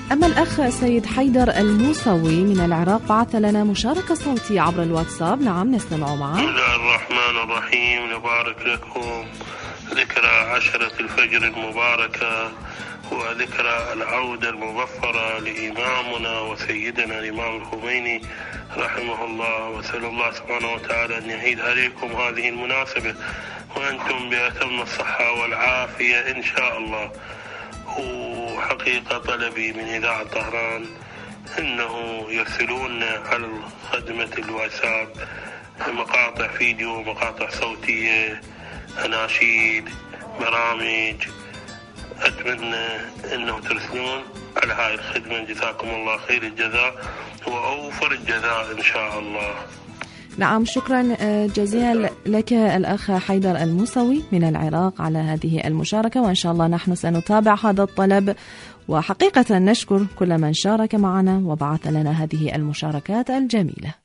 أما الأخ سيد حيدر الموسوي من العراق بعث لنا مشاركة صوتية عبر الواتساب. نعم نستمع معا. بسم الله الرحمن الرحيم. نبارك لكم ذكرى 10 الفجر المباركة وذكرى العودة المظفرة لإمامنا وسيدنا الإمام الخميني رحمه الله، وأسأل الله سبحانه وتعالى أن يعيد عليكم هذه المناسبة وأنتم بأتم الصحة والعافية إن شاء الله. وحقيقة طلبي من إذاعة طهران أنه يرسلون على خدمة الواتساب مقاطع فيديو، مقاطع صوتية، أناشيد، برامج. أتمنى أنه ترسلون على هاي الخدمة. جزاكم الله خير الجزاء وأوفر الجزاء إن شاء الله. نعم شكرا جزيلا لك الأخ حيدر الموسوي من العراق على هذه المشاركة، وإن شاء الله نحن سنتابع هذا الطلب، وحقيقة نشكر كل من شارك معنا وبعث لنا هذه المشاركات الجميلة.